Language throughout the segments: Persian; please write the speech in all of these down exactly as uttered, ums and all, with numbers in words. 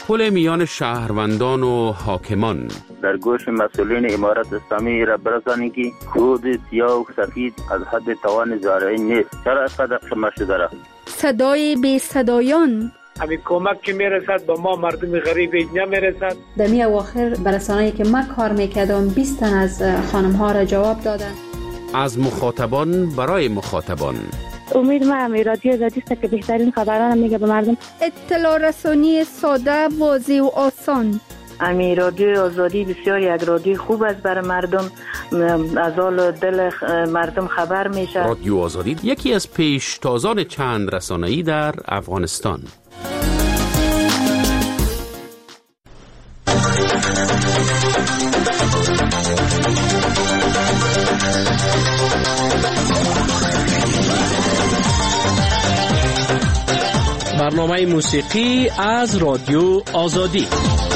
پل میان شهروندان و حاکمان. در گوش مسئولین امارت اسلامی را برسانید که کود سیاه و سفید از حد توان زارعی نیست. چرا اینقدر شما شده؟ صدای بی صدایان. همین کمک که میرسد به ما مردم غریب نمیرسد. در می اواخر برسانه‌ای که ما کار میکردم بیست تن از خانم ها را جواب دادن. از مخاطبان برای مخاطبان. امید ما همی رادیو آزادی است که بهترین خبران میگه به مردم. اطلاع رسانی ساده، واضح و آسان. امی رادیو آزادی بسیار یک رادیو خوب است برای مردم، از حال دل مردم خبر میشه. رادیو آزادی یکی از پیشتازان چند رسانه‌ای در افغانستان. برنامه موسیقی از رادیو آزادی.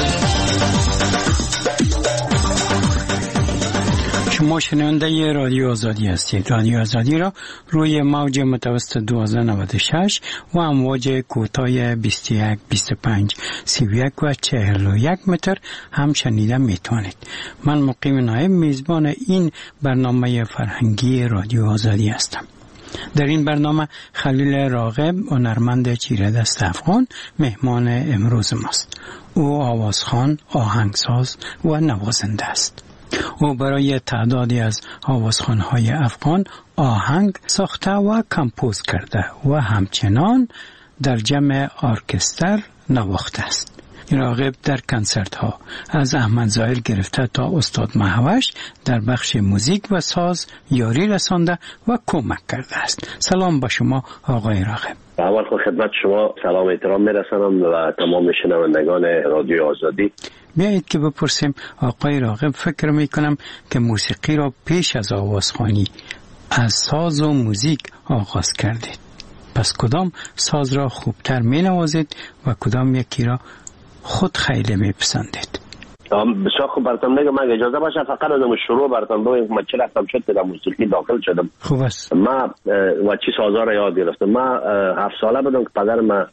شما شنونده رادیو آزادی هستید. رادیو آزادی را روی موج متوسط دوازده نود و شش و امواج کوتاه بیست و یک، بیست و پنج، سی و یک و چهل و یک متر هم شنیده میتوانید. من مقیم نایب میزبان این برنامه فرهنگی رادیو آزادی هستم. در این برنامه خلیل راغب، هنرمند چیره‌دست افغان، مهمان امروز ماست. او آوازخوان، آهنگساز و نوازنده است. او برای تعدادی از آوازخوان‌های افغان آهنگ ساخته و کمپوز کرده و همچنان در جمع ارکستر نواخته است. راغب در کنسرت ها از احمد ظاهر گرفته تا استاد مهوش در بخش موزیک و ساز یاری رسانده و کمک کرده است. سلام با شما آقای راغب. اول خود خدمت شما سلام احترام میرسانم و تمام شنوندگان رادیو آزادی. بیایید که بپرسیم آقای راغب، فکر میکنم که موسیقی را پیش از آوازخوانی از ساز و موزیک آغاز کردید. پس کدام ساز را خوبتر می نوازید و کدام یکی را خود خیلی میپسندید؟ بسیار خوب براتون میگم. من اجازه باشه فقط از شروع براتون بگم من چه رفتم شد در موسیقی داخل شدم. خوب است. ما و چی سازا را یاد گرفتم. ما هفت ساله بودم که پدر ما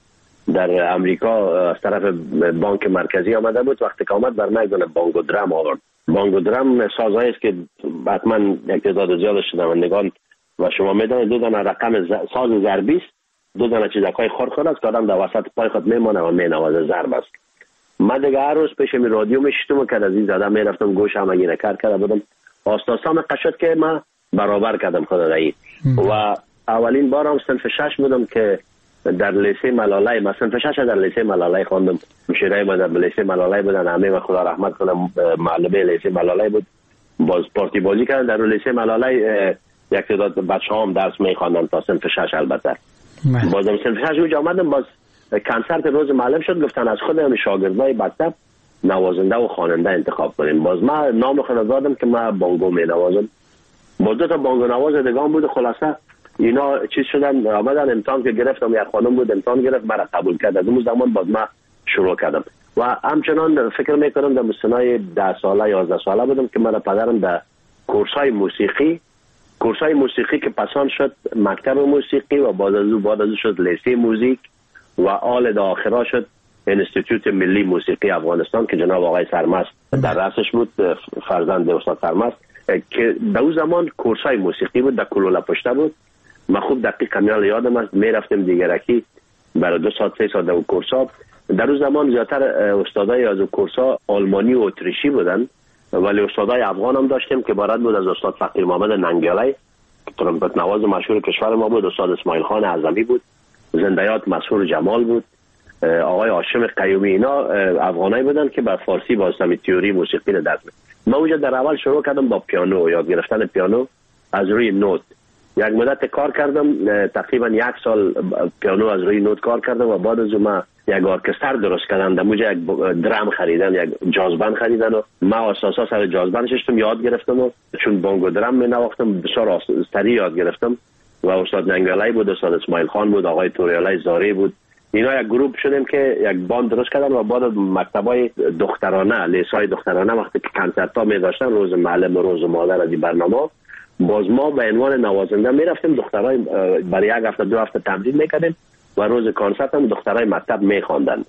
در امریکا از طرف بانک مرکزی آمده بود. وقتی که آمد بر من یک دونه بانگو درام آورد. بانگو درام سازایی است که حتما یک تعداد زیاد شنوندگان و شما میدونید دو دونه رقم ساز ضربی است، دو دونه چیزکای خرخر است که آدم در وسط پای خود میمونه و مینوازه، ضرب است. من دیگه هر روز پیش می رادیو میشتم که از این زده می رفتم گوشم اگه نکر کرده بودم. آستاسام قشد که من برابر کردم خود دایی و اولین بارم صنف شش بودم که در لیسه ملالای، من صنف شش در لیسه ملالای خواندم. مشیرای ما در لیسه ملالای بودن، همه و خدا رحمت کنم معلمه لیسه ملالای بود. باز پارتی بازی کردن در لیسه ملالای. یک تعداد بچه هم درس می خواندن تا صنف شش. البته بازم صنف شش اونجا آمدم. باز کنسرت روز معلم شد، گفتن از خود هم شاگردای مکتب نوازنده و خواننده انتخاب کنیم. باز من نام خود دادم که من بانگو می نوازم. باز دو تا بانگو نواز دگان بود. خلاصه اینا چیز شدن، آمدن امتحان که گرفتم، یک خانم بود امتحان گرفت، مرا قبول کرد. از اون زمان باز من شروع کردم و همچنان فکر میکنم در سنای ده ساله یازده ساله بودم که من پدرم در کورسای موسیقی کورسای موسیقی که پسان شد مکتب موسیقی و بعد از اون بعد از شد لیسه موزیک و آل دا آخرا شد انستیتوت ملی موسیقی افغانستان که جناب آقای سرمست در رأسش بود، فرزند استاد سرمست، که در اون زمان کورسای موسیقی بود، در کلوله پشته بود. من خوب دقیق کمیال یادم است میرفتیم دیگرکی برای دو ساعت سه ساعت در کورسا. در اون زمان زیادتر استادای از کورسا آلمانی و اتریشی بودن، ولی استادای افغان هم داشتیم که بارد بود از استاد فقیر محمد ننگیالی که ترمپت نواز مشهور کشور ما بود، استاد اسماعیل خان اعظمی بود، زندیات مسحور جمال بود، آقای هاشم قیومی. اینا افغانایی بودن که بر فارسی واسطه تئوری موسیقی رو درس می‌دادن. من اونجا در اول شروع کردم با پیانو، یاد گرفتن پیانو از روی نوت. یک مدت کار کردم، تقریبا یک سال پیانو از روی نوت کار کردم و بعد از اون من یک ارکستر درست کردم. در اونجا یک درام خریدن، یک جازبند خریدن و من اساسا سر جازبند نشستم یاد گرفتم و چون بانگو درام می نواختم بسیار سریع یاد گرفتم و استاد ننگالی بود، استاد اسماعیل خان بود، آقای توریالی زاری بود. اینا یک گروپ شدیم که یک باند درست کردن و بعد مکتبای دخترانه، لیسای دخترانه وقتی که کنسرت‌ها می داشتن، روز معلم و روز مادر از این برنامه، باز ما به عنوان نوازنده می رفتیم. دخترای برای یک هفته دو هفته تمرین میکردیم و روز کنسرت هم دخترای مکتب می خواندن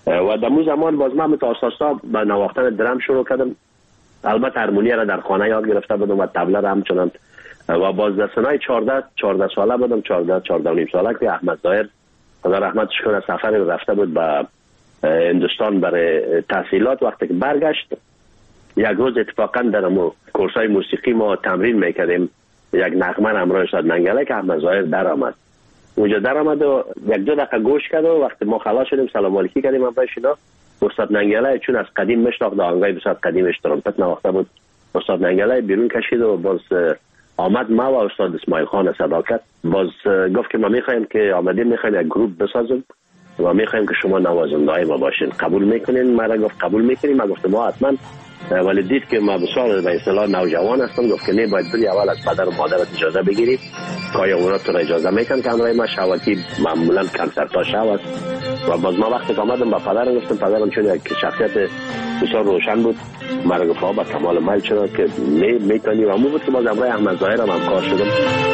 و در اون زمان باز من متاساسا به نواختن درم شروع کردم. البته هارمونی را در خانه یاد گرفته بودم و طبله را همچنان. و باز در سنای چهارده چهارده ساله بودم، چهارده چهارده و نیم ساله که احمد ظاهر خدا رحمتش کنه سفر رفته بود به هندوستان برای تحصیلات. وقتی که برگشت یک روز اتفاقا در مو کورسای موسیقی ما تمرین میکردیم، یک نغمه همراه استاد منگله که احمد ظاهر در آمد. اونجا در آمد و یک دو دقیقه گوش کرد و وقتی ما خلاص شدیم سلام علیکی کردیم هم باشینا. استاد منگله چون از قدیم مشتاق آهنگای بسیار قدیمش ترومپت نواخته بود، استاد منگله بیرون کشید و باز آمد ما و استاد اسماعیل خان صداقت باز گفت که ما میخوایم که آمدیم میخوایم یک گروپ بسازیم و میخوایم که شما نوازنده های ما باشین، قبول میکنین؟ ما را گفت قبول میکنیم. ما گفتم ما حتما، ولی دید که ما بسیار به اصطلاح نوجوان هستم، گفت که نه باید بری اول از پدر و مادرت اجازه بگیری که آیا اونا تو را اجازه میکنن که همراه ما شوکی معمولا کنسرت ها شو است. و باز ما وقتی که آمدم با پدرم گفتم، پدرم چون یک شخصیت بسیار روشن بود ما را گفت با کمال میل شد که می میتونی و همون بود که باز همراه احمد ظاهر هم همکار شدم.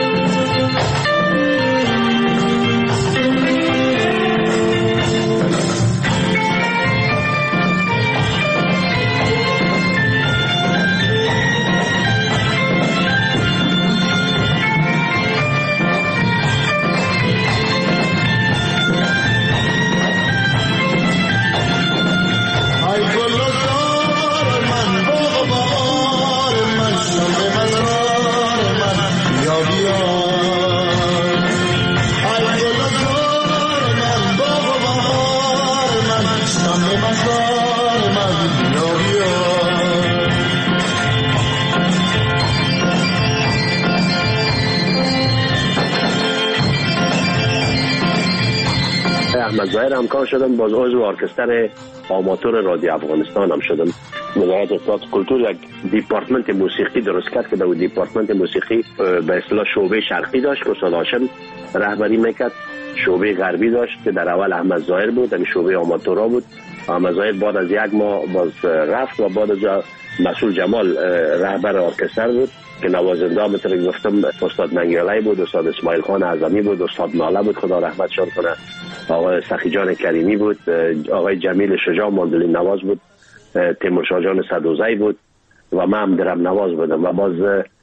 احمد ظاهر همکار شدم، باز عضو ارکستر آماتور رادیو افغانستان هم شدم. وزارت اطلاعات کلتور یک دیپارتمنت موسیقی درست کرد که در اون دیپارتمنت موسیقی به اصطلاح شعبه شرقی داشت که استاد هاشم رهبری میکرد، شعبه غربی داشت که در اول احمد ظاهر بود، در شعبه آماتورا بود. احمد ظاهر بعد از یک ماه باز رفت و بعد از مسئول جمال رهبر ارکستر بود که نوازنده مثل گفتم استاد منگلای بود، استاد اسماعیل خان اعظمی بود، استاد ناله بود خدا رحمتشان کنه، آقای سخی جان کریمی بود، آقای جمیل شجاع ماندولین نواز بود، تیمور شاه جان صدوزی بود و من هم درم نواز بودم. و باز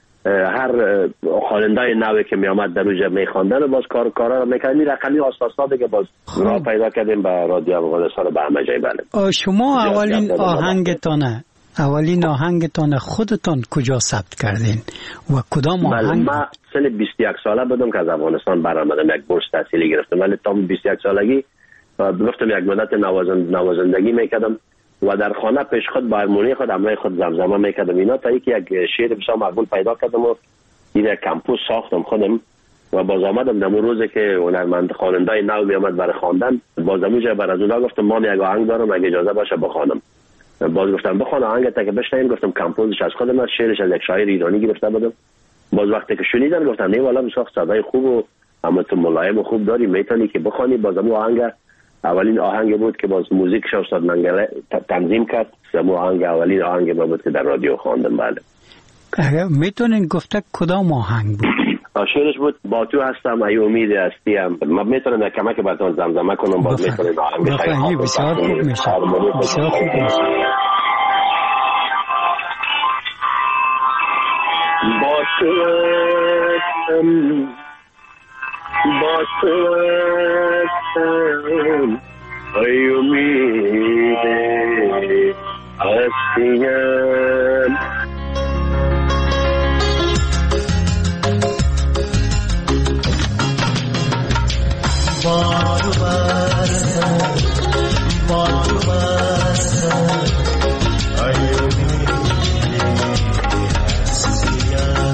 هر خواننده نوی که می آمد در اونجا می خواندن و باز کار کارا رو میکردیم. رقمی اساسا دیگه باز راه پیدا کردیم به رادیو افغانستان به همه جای. بله شما اولین آهنگتانه اولین آهنگتان خودتان کجا ثبت کردین و کدام آهنگ؟ من سن بیست و یک ساله بودم که از افغانستان برآمدم، یک بورس تحصیلی گرفتم، ولی تا بیست و یک سالگی گفتم یک مدت نوازند نوازندگی میکردم و در خانه پیش خود با هارمونی خود همراه خود زمزمه میکردم اینا، تا اینکه یک شعر بسیار مقبول پیدا کردم و این کمپوز ساختم خودم و باز آمدم در اون روزی که هنرمند خواننده نو می آمد برای خواندن، باز اونجا بر از اونها گفتم ما یک آهنگ دارم اگه اجازه باشه بخوانم. باز گفتم بخوان آهنگت که بشنویم، گفتم کمپوزش از خودم است، شعرش از یک شاعر ایرانی گرفته بودم. باز وقتی که شنیدم گفتم نه والا بسیار صدای خوب و اما تو ملایم و خوب داری میتونی که بخوانی. باز اون آهنگ اولین آهنگ بود که باز موزیکش استاد منگله تنظیم کرد، اون آهنگ اولین آهنگ بود که در رادیو خواندم. بله اگه میتونین گفته کدام آهنگ بود؟ شعرش بود با تو هستم ای امید هستیم. ما میتونم در کمک براتون زمزمه کنم، باز میتونم آهنگ بخیر بسیار خوب میشه، بسیار خوب میشه. با تو هستم با تو هستم ای امید هستیم. با تو هستم با تو هستم ای امید هستیم.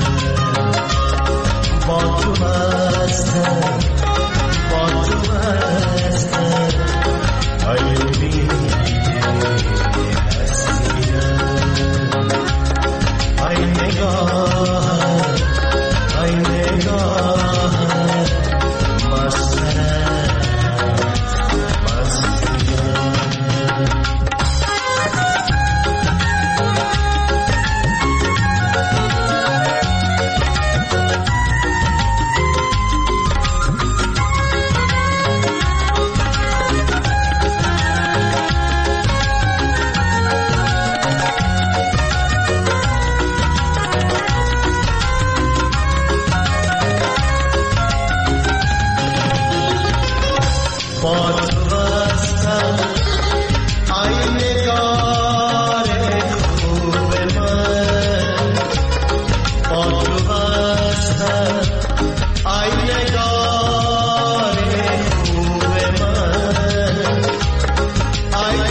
با تو هستم با تو هستم ای امید هستیم. ای نگاه ای نگاه با تو هستم ای نگار خوب من با تو هستم ای نگار خوب من ای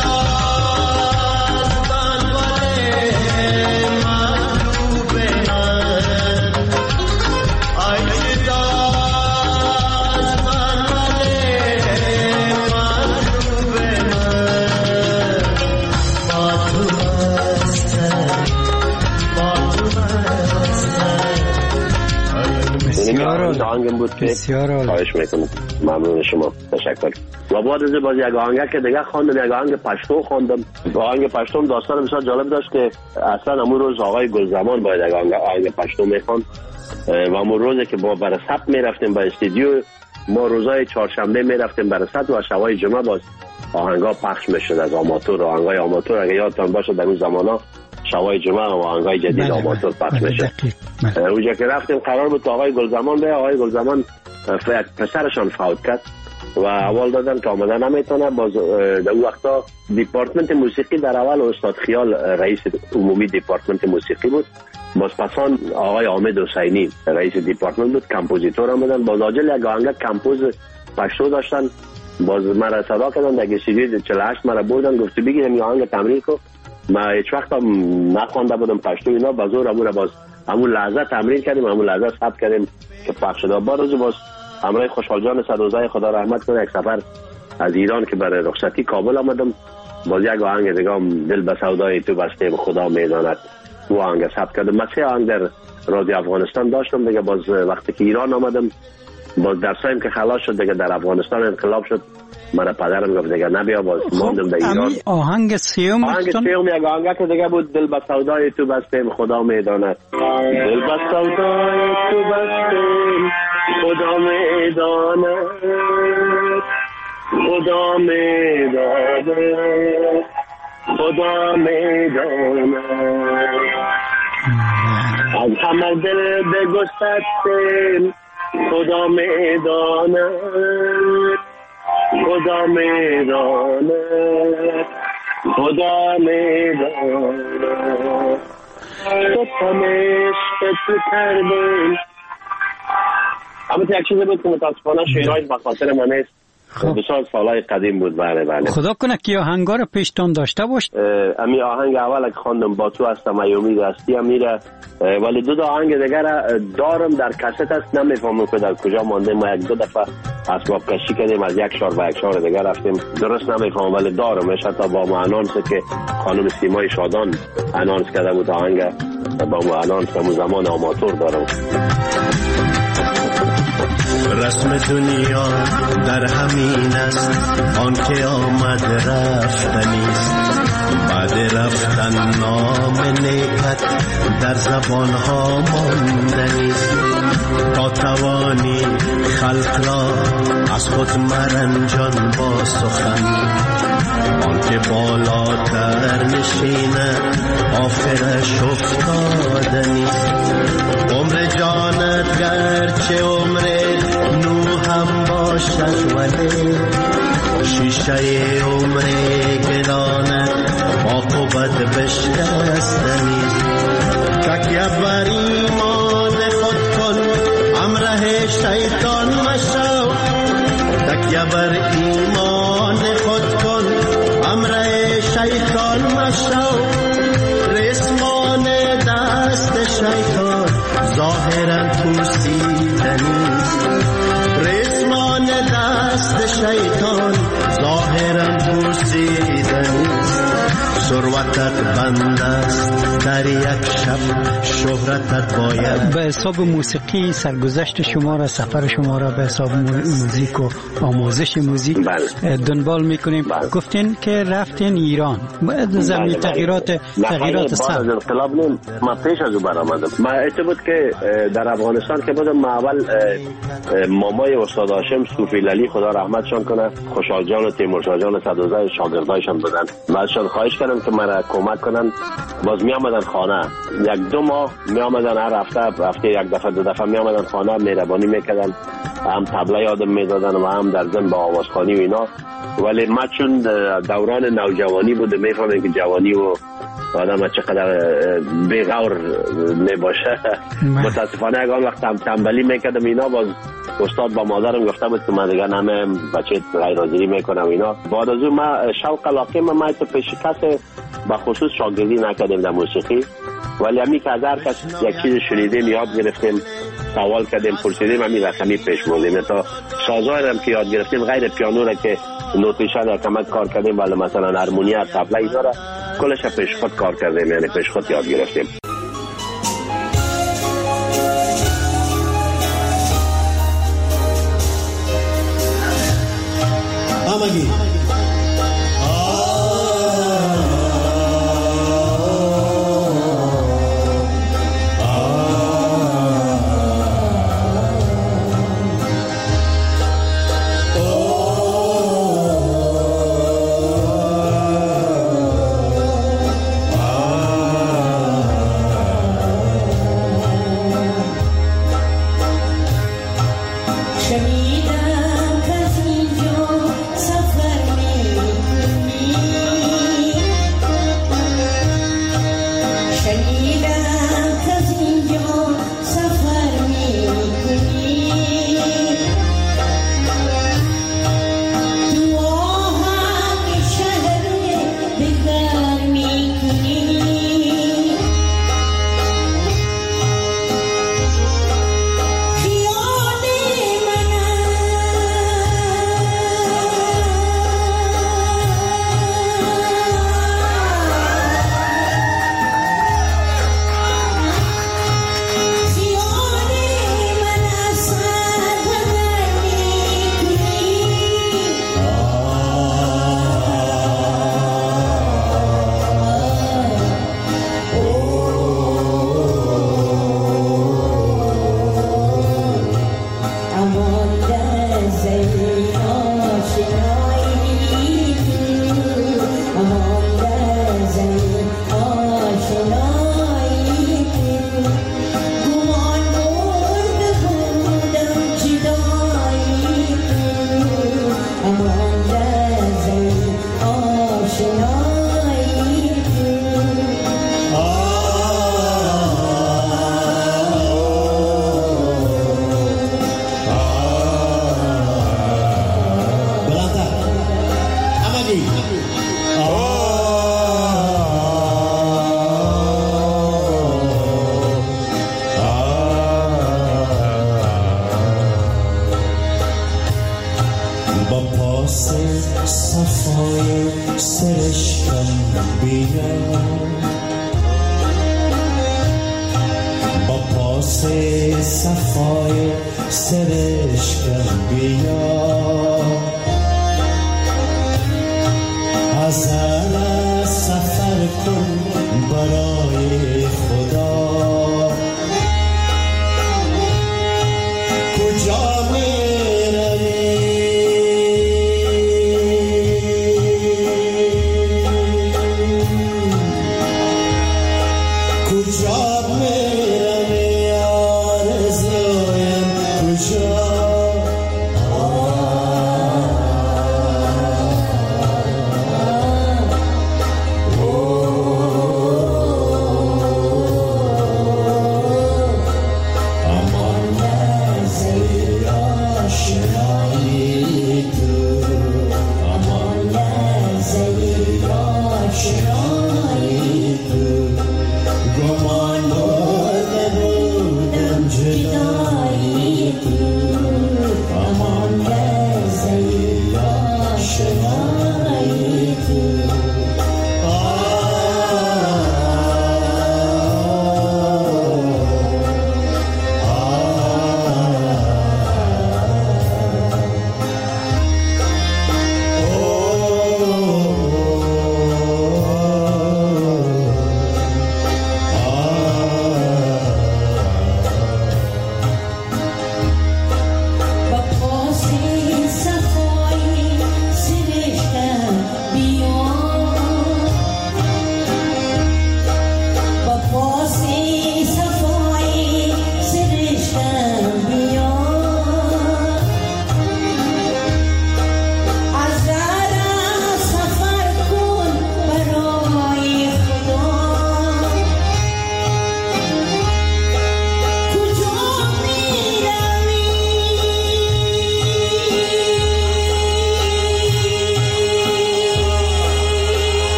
دستان ولی محبوب من ای دستان ولی محبوب من با تو هستم با تو هستم بسیار آهنگم بود که خواهش میکنم. ممنون شما، تشکر. و بعد از باز یک آهنگ که دیگه خواندم، یک آهنگ پشتو خواندم. آهنگ پشتو داستان بسیار جالب داشت که اصلا امون روز آقای گلزمان باید یک آهنگ آهنگ پشتو میخواند و امون روزی که با برای ثبت میرفتیم با استودیو، ما روزای چهارشنبه میرفتیم برای ثبت و شبای جمعه باز آهنگا پخش میشد از آماتور. آهنگای آماتور اگه یادتان باشه در اون زمانا شبای جمعه و آهنگای جدید آماتور پخش میشد. اونجا که رفتیم قرار بود آقای گلزمان به آقای گلزمان پسرشان فوت کرد و اول دادن که آمده نمیتونه. باز در اون وقتا دیپارتمنت موسیقی در اول استاد خیال رئیس عمومی دیپارتمنت موسیقی بود، باز پسان آقای حامد حسینی رئیس دیپارتمنت بود، کمپوزیتور آمدن. باز آجل یک آهنگ کمپوز پشتو داشتن، باز مرا صدا کردن در استودیو چهل و هشت مرا بردن، گفت بگی همین آهنگ تمرین کن. ما هیچ وقت نخوانده بودم پشتو اینا، باز زور امون باز همون لحظه تمرین کردیم، همون لحظه ثبت کردیم که پخش شد. با روز باز همراه خوشحال جان صدوزای خدا رحمت کنه یک سفر از ایران که برای رخصتی کابل آمدم، باز یک آهنگ دیگه هم دل به سودای تو بسته خدا میداند و آهنگ ثبت کردم. من سه آهنگ در رادیو افغانستان داشتم دیگه. باز وقتی که ایران آمدم باز درسایم که خلاص شد دیگه، در افغانستان انقلاب شد، من پدرم گفت دیگه نبیا، باز ماندم در ایران. آهنگ سیوم آهنگ سیوم یک آهنگ که دیگه بود دل به سودای تو بسته خدا میداند. دل به سودای تو بسته خدا میداند، خدا میداند، خدا میداند. از همه دل بگسستیم خدا میداند، خدا میداند، خدا میداند. تو تمش تو کردیم. اما یک چیزی بود که متاسفانه شعرهایش به خاطر من نیست، بسیار سالهای قدیم بود. بله بله. خدا کنه که آهنگا رو پیشتون داشته باش. امی آهنگ اول که خواندم با تو هستم ای امید هستی میره، ولی دو تا آهنگ دیگر دارم در کست است، نمیفهمم که در کجا مانده. ما یک دو دفعه اسباب کشی کردیم از یک شهر به یک شهر دیگر رفتیم، درست نمیفهمم ولی دارمش. حتی با ما انانس که خانم سیمای شادان انانس کرده بود آهنگ، با ما انانس همون زمان آماتور دارم. رسم دنیا در همین است، آن که آمد رفتنیست. بعد رفتن نام نیکت در زبانها ماندنیست. تا توانی خلق را از خود مرنجان با سخن، آن که بالاتر نشینه آخرش افتادنیست. عمر جانت گرچه عمر نو هم باشد ولی شیشه عمر گدانت عاقبت بشکستنیست. تکیه بر ایمان خود کن همراه شیطان مشو، تکیه بر ایمان خود کن همراه شیطان مشو. رسمان دست شیطان ظاهرا پوسیدنیست، رسمان دست شیطان ظاهرا پوسیدنیست. ثروتت بند است در یک شب، شهرتت باید. به حساب موسیقی سرگذشت شما را، سفر شما را به حساب موزیک و آموزش موزیک بله. دنبال میکنیم. بله. گفتین که رفتین ایران زمین بله. تغییرات تغییرات سر بعد از انقلاب نیم ما پیش از او برآمدم. ما ایت بود که در افغانستان که بودم، ما اول مامای استاد هاشم صوفی لالی خدا رحمتشان کنه، خوشحال جان و تیمورشاه جان صدوزای شاگردایشان بودن. بعدشان خواهش کردم که مرا کمک کنن. باز می آمدن خانه، یک دو ماه می آمدن، هر هفته هفته یک دفعه دو دفعه می آمدن خانه، مهربانی میکردن هم طبله یادم میدادن و هم در ضمن با آوازخوانی و اینا. ولی ما چون دوران نوجوانی بود میفهمم که جوانی و آدم چقدر بی‌غور میباشه. متاسفانه اگر وقت هم تنبلی میکردم اینا، باز استاد با مادرم گفته بود که من دیگه نمه بچه غیر حاضری میکنم اینا. بعد از اون ما شوق علاقه ما ما تو پیش کس به خصوص شاگردی نکردیم در موسیقی، ولی همین که از هر کس یک چیز شنیدیم یاد گرفتیم، سوال کردیم، پرسیدیم، همین رقمی پیش بردیم. تا سازهای هم که یاد گرفتیم غیر پیانو را که نوتیشن را کمک کار کردیم، ولی مثلا هارمونیا، طبله اینا را کلش پیش خود کار کردیم، یعنی پیش خود یاد گرفتیم. آمگی آه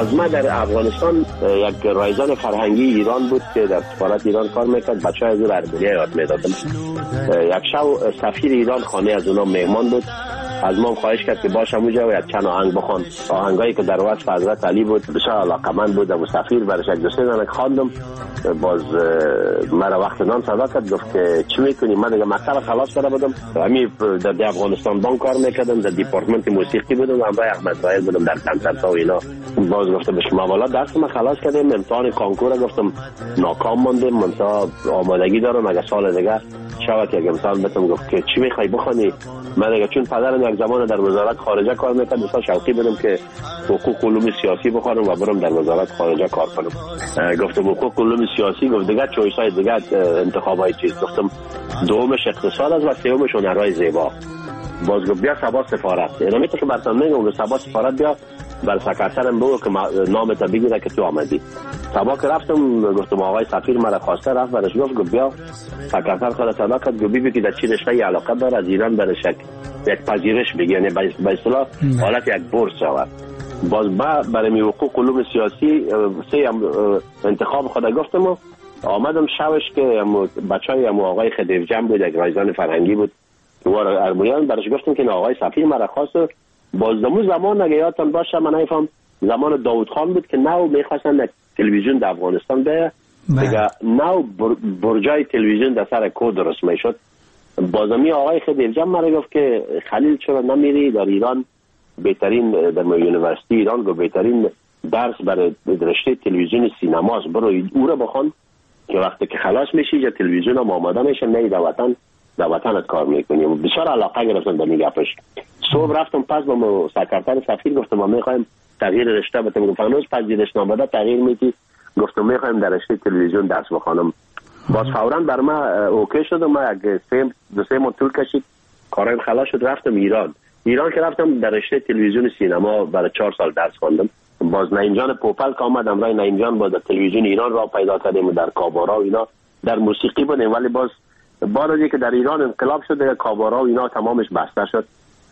باز ما در افغانستان یک رایزان فرهنگی ایران بود که در سفارت ایران کار میکرد. بچه های از او اربیلیه یاد میدادم. یک شب سفیر ایران خانه از اونا مهمان بود، از ما خواهش کرد که باشم اونجا و یک چند آهنگ بخوان. آهنگایی که در وصف حضرت علی بود بسیار علاقمند بودم و سفیر برش یک دو سه دانه خواندم. باز مرا وقت نان صدا کرد، گفت که چی میکنی؟ من دیگه مکتب خلاص کرده بودم، همین در افغانستان بانک کار میکردم، در دیپارتمنت موسیقی بودم، همراه احمد زاهد بودم در کنسرت ها و اینا. باز گفتم به شما والا درس ما خلاص کردیم، امتحان کانکور گفتم ناکام ماندیم، من تا آمادگی دارم اگه سال دیگه شاید یک امتحان بتم. گفت که چی میخوای بخونی؟ من دیگه چون پدرم یک زمان در وزارت خارجه کار میکرد بسیار شوقی بودم که حقوق علوم سیاسی بخونم و برم در وزارت خارجه کار کنم. گفتم حقوق علوم سیاسی، گفت دیگه چویس های دیگه انتخابای چیز. گفتم دومش اقتصاد است و سومش هنرهای زیبا. باز گفت بیا سبا سفارت. اینمی تو که براتون میگم سبا سفارت بیا بر سکرترم بگو که نامت بگیره که تو آمدی. سبا که رفتم گفتم آقای سفیر مرا خواسته، رفت برش گفت گفت بیا سکرتر خود صدا کرد، گفت بی که در چی رشته علاقه داره از ایران برش یک پذیرش بگی، یعنی به اصطلاح حالت یک بورس شود. باز با برای حقوق علوم سیاسی سه انتخاب خود گفتم و آمدم شوش که بچهای هم آقای خدیوجم بود، یک رایزان فرهنگی بود دوار ارمویان، برش گفتم که آقای سفیر مرا خواست. باز دمو زمان اگه یادتان باشه من نفهم زمان داوود خان بود که نو میخواستن تلویزیون در افغانستان بیه دیگه، نو برجای تلویزیون در سر کو درست میشد. بازمی آقای خدیوجم مرا گفت که خلیل چرا نمیری در ایران بهترین در یونیورسیتی ایران گفت بهترین درس برای رشته تلویزیون سینماست، برو او را بخون که وقتی که خلاص میشی جا تلویزیون هم آماده میشه نه در وطن در وطنت کار میکنیم. بسیار علاقه گرفتم به این گپش. صبح رفتم پس با سکرتر سفیر گفتم ما میخوایم تغییر رشته بدیم. گفت هنوز پذیرش نامه تغییر میدی؟ گفتم میخوایم در رشته تلویزیون درس بخونم. باز فوراً بر ما اوکی شد و ما یک سه دو سه ماه طول کشید کارم خلاص شد. رفتم ایران. ایران که رفتم در رشته تلویزیون سینما برای چهار سال درس خواندم. باز نعیم جان پوپل که آمدم رای نعیم جان با تلویزیون ایران را پیدا کردیم و در کابارا و اینا در موسیقی بودیم، ولی باز بعد از اینکه در ایران انقلاب شد دیگه کابارا و اینا تمامش بسته شد،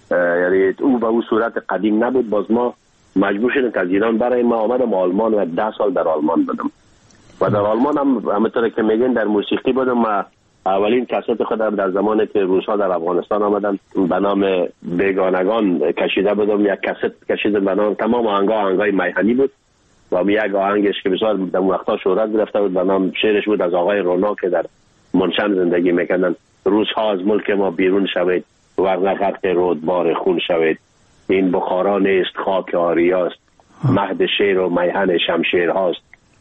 یعنی او به او صورت قدیم نبود. باز ما مجبور شدیم که از ایران برای ما آمدم آلمان و ده سال در آلمان بودم و در آلمان هم همونطور که میگن در موسیقی بودم. و اولین کست خودم در زمانی که روس‌ها در افغانستان آمدن به نام بیگانگان کشیده بودم، یک کست کشیدم به نام تمام آهنگا آهنگای میهنی بود و یک آهنگش که بسیار در اون وقتا شهرت گرفته بود به نام شعرش بود از آقای رونا که در منشن زندگی میکردن: روزها از ملک ما بیرون شوید ورنه غرق رودبار خون شوید، این بخارا نیست خاک آریاست، مهد شیر و میهن شمشیر هاست،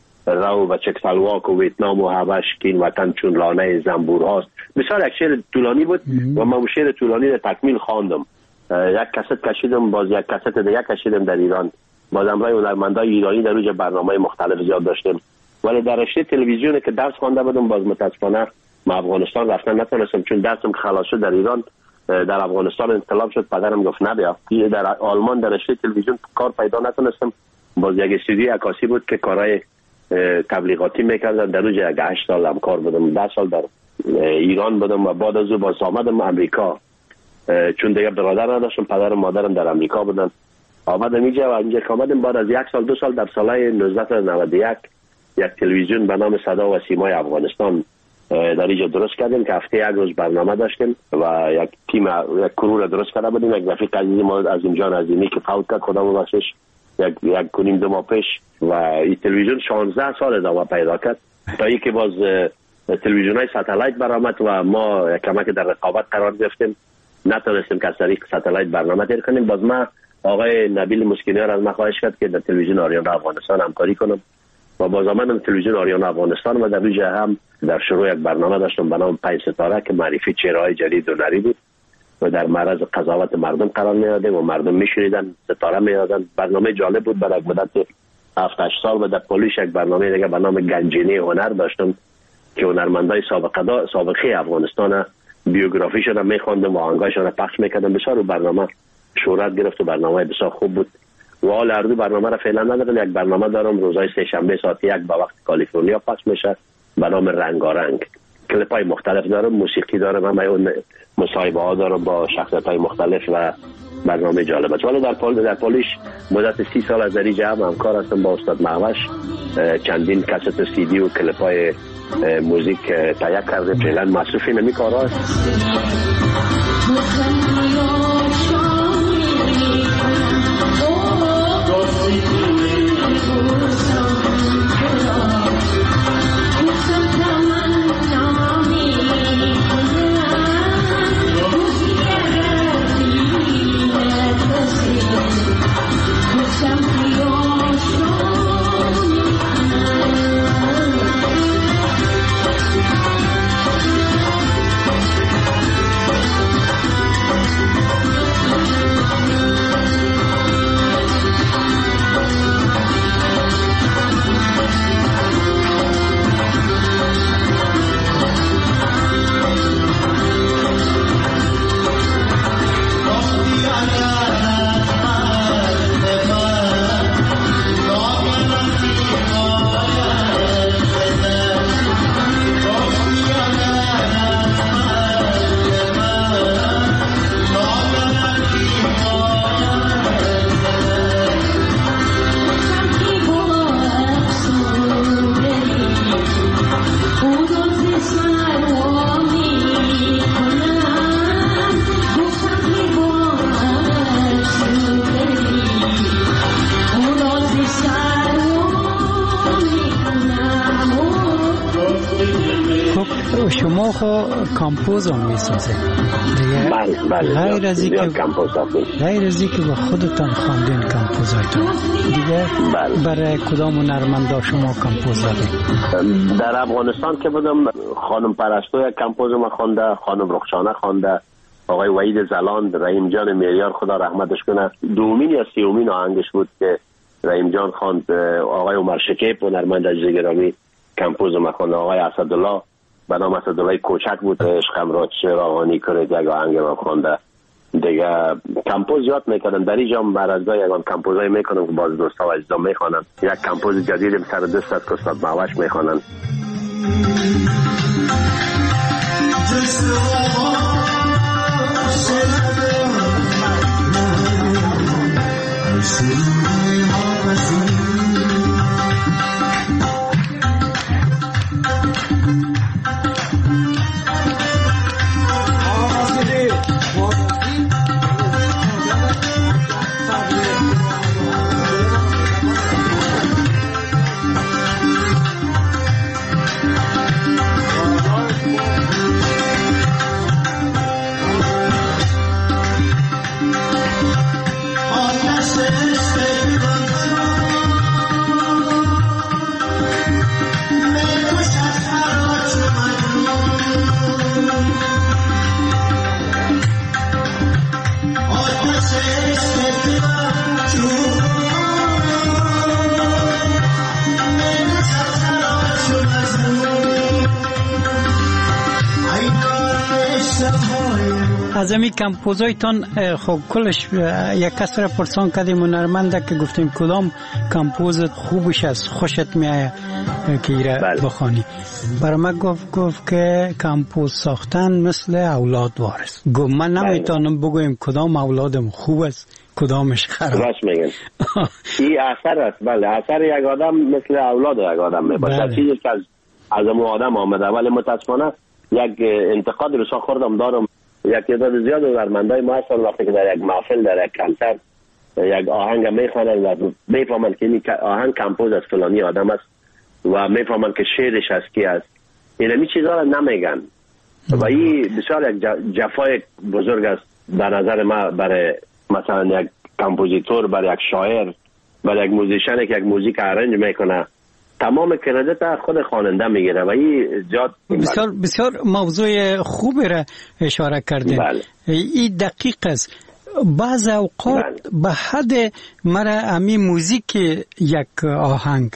رو و چکسلواک و ویتنام و حبش که این وطن چون لانه زنبور هاست. بسیار یک شعر طولانی بود و من اون شعر طولانی رو تکمیل خواندم. یک کست کشیدم، باز یک کست دیگه کشیدم در ایران. باز امرای هنرمندای ایرانی در اوج برنامه مختلف زیاد داشتیم، ولی در رشته تلویزیون که درس خوانده بودم باز متاسفانه ما افغانستان رفتن نتونستم، چون درسم که خلاص شد در ایران در افغانستان انقلاب شد، پدرم گفت نبیا. در آلمان در رشته تلویزیون کار پیدا نتونستم. باز یک استودیو عکاسی بود که کارهای تبلیغاتی میکردن، در اوج یک هشت سال هم کار بودم. ده سال در ایران بودم و بعد از او باز آمدم امریکا، چون دیگه برادر نداشتم، پدرم مادرم در امریکا بودن. آمدم اینجا و اینجا که آمدم بعد از یک سال دو سال در سال نوزده نود و یک یک تلویزیون به نام صدا و سیمای افغانستان در اینجا درست کردیم که هفته یک روز برنامه داشتیم و یک تیم یک کرو را درست کرده بودیم. یک رفیق عزیزی ما از اینجا عظیمی که فوت کرد خدا ببخشش یک یک کنیم دو ماه پیش و این تلویزیون شانزده سال ادامه پیدا کرد تا اینکه باز تلویزیون‌های ساتلایت برآمد و ما یک کمک در رقابت قرار گرفتیم، نتونستیم که از طریق ساتلایت برنامه تیر کنیم. باز ما آقای نبیل مسکینیان از ما خواهش کرد که در تلویزیون آریانا افغانستان همکاری کنم و باز آمدم تلویزیون آریانا افغانستان و در روی هم در شروع یک برنامه داشتم به نام پنج ستاره که معرفی چهره‌های جدید و نری بود و در معرض قضاوت مردم قرار می‌دادیم و مردم می‌شنیدن، ستاره می‌دادن. برنامه جالب بود. برای مدت هفت هشت سال و در پولیش یک برنامه دیگه به نام گنجینه هنر داشتم که هنرمندای سابقه سابقه افغانستان بیوگرافیشون رو می‌خواندم و آهنگاشون رو پخش می‌کردم. بسیار برنامه شهرت گرفت و برنامه بسیار خوب بود. و حال هر دو برنامه را فعلا ندارم. یک برنامه دارم روزهای سه شنبه ساعت یک به وقت کالیفرنیا پخش میشه به نام رنگارنگ کلیپ های مختلف دارم، موسیقی دارم، همه اون مصاحبه ها دارم با شخصیت های مختلف و برنامه جالب است. ولی در پول در پولیش مدت سی سال از در جمع همکار هستم با استاد معوش. چندین کست سی دی و کلیپ های موزیک تهیه کرده. فعلا مصروف نمی کارا است. شما خو کامپوز هم میسازه دیگه؟ بله بله غیر از اینکه غیر از اینکه به خودتان خواندین کامپوزایتون دیگه بله. برای کدام هنرمندا شما کامپوز دادین؟ در افغانستان که بودم خانم پرستو یک کامپوز ما خوانده، خانم رخشانه خوانده، آقای وحید زلان، رحیم جان میریار خدا رحمتش کنه. دومین یا سیومین آهنگش بود که رحیم جان خواند. آقای عمر شکیب هنرمند عزیز گرامی کامپوز ما خوند. آقای اسدالله به نام اسدالله کوچک بود، عشقم را چراغانی کرد یک آهنگ ما خوانده. دیگه کامپوز یاد میکنم در اینجا برازگاه یکان کامپوزای میکنم که باز دوستا و عزیزان میخوانن. یک کامپوز جدیدم سر دست از استاد معوش میخوانن. از امی کمپوزایتان خب کلش یک کس را پرسان کردیم هنرمنده که گفتیم کدام کمپوز خوبش از خوشت میایه که ایره بخوانی. برای من گفت گفت که کمپوز ساختن مثل اولاد وارث. گفت من نمیتونم بگویم کدام اولادم خوب است کدامش خراب. راست میگن. این اثر است. بله اثر یک آدم مثل اولاد یک آدم میباشه. چیزی که از از اون آدم آمده. ولی متاسفانه یک انتقاد رسا خوردم دارم. یک تعداد زیاد هنرمندای ما هستن وقتی که در یک محفل در یک کنسرت یک آهنگ میخوانن و میفهمن که این آهنگ کمپوز از فلانی آدم است و میفهمن که شعرش از کی است. اینمی چیزا را نمیگن و این بسیار یک جفای بزرگ است به نظر ما برای مثلا یک کمپوزیتور، برای یک شاعر، برای یک موزیشن که یک موزیک ارنج میکنه. تمام کردیت خود خواننده میگیره و این جات بسیار بسیار موضوع خوبی را اشاره کردین. بله. این دقیق است. بعض اوقات بله. به حد مرا امی موزیک یک آهنگ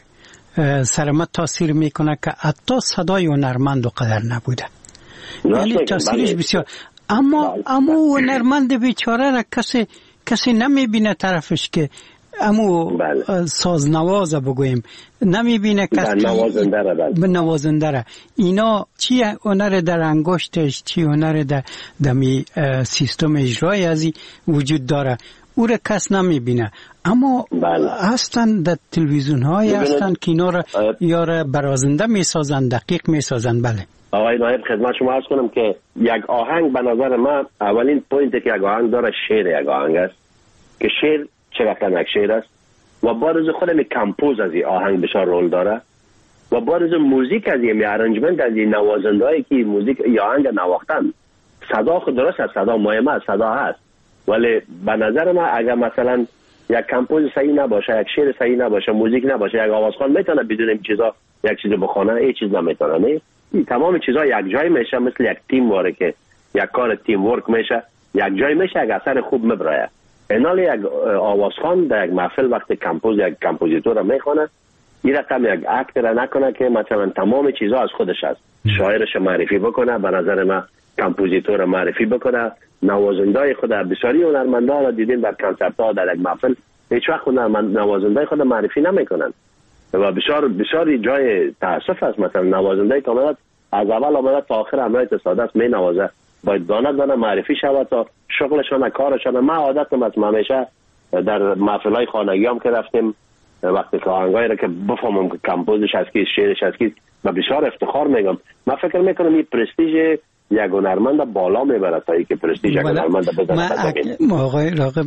سر ما تاثیر میکنه که حتی صدای هنرمند قدر نبوده. یعنی تاثیرش بسیار اما بله. اما هنرمند بیچاره را کسی کسی نمیبینه طرفش که امو سازنواز بگویم نمیبینه کسی نوازنده را به نوازنده را اینا چی هنر در انگشتش چی هنر در دمی سیستم اجرای ازی وجود داره او را کس نمیبینه اما هستن در تلویزیون های هستن که اینا را یا را برازنده میسازن دقیق میسازن. بله آقای نایب خدمت شما عرض کنم که یک آهنگ به نظر من اولین پوینتی که یک آهنگ داره شعر یک آهنگ است که شعر چقدر یک شعر است و بارز خودم کمپوز از این آهنگ بسیار رول داره و بارز موزیک از این ارنجمنت از این نوازنده هایی که موزیک یا آهنگ نواختن صدا خود درست است صدا مهمه است صدا هست ولی به نظر من اگر مثلا یک کمپوز صحیح نباشه یک شعر صحیح نباشه موزیک نباشه یک آوازخوان میتونه بدون این چیزا یک چیز بخونه این چیز نمیتونه نه این تمام چیزا یک جای میشه مثل یک تیم واره که یک کار تیم ورک میشه یک جای میشه یک اثر خوب میبره. اینال یک آوازخوان در یک محفل وقتی کمپوز یک کمپوزیتور را میخونه این رقم یک اکت را نکنه که مثلا تمام چیزا از خودش است شاعرش معرفی بکنه به نظر من کمپوزیتور معرفی بکنه نوازنده خود بسیاری هنرمندا را دیدین در کنسرت ها در یک محفل هیچ وقت نوازنده خود معرفی نمیکنن و بسیار بسیار جای تاسف است مثلا نوازنده که آمد از اول آمده تا آخر امرای تصادف است می نوازه باید دانه دانه معرفی شود تا شغلشان کارشان. ما عادتم از همیشه در محفل های خانگی هم که رفتیم وقتی که آهنگایی را که بفهمم که کمپوزش از کی شعرش از کی و بسیار افتخار میگم من فکر میکنم این پرستیژ یک هنرمند بالا میبره تا اینکه پرستیژ یک هنرمند بزنه. ما آقای راغب